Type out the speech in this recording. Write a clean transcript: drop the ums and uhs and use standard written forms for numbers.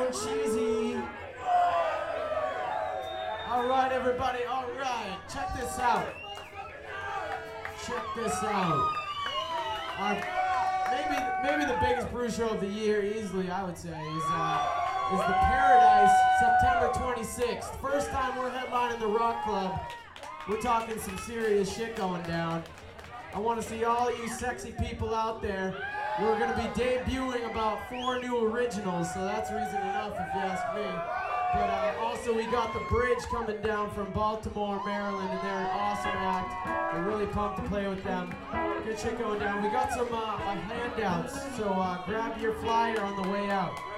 Stone Cheesy. All right, everybody. All right. Check this out. Check this out. Maybe the biggest brew show of the year, easily, I would say, is the Paradise, September 26th. First time we're headlining the Rock Club. We're talking some serious shit going down. I want to see all you sexy people out there. We're going to be debuting about 4 new originals, so that's reason enough if you ask me. But also we got The Bridge coming down from Baltimore, Maryland, and they're an awesome act. We're really pumped to play with them. Good shit going down. We got some handouts, so grab your flyer on the way out.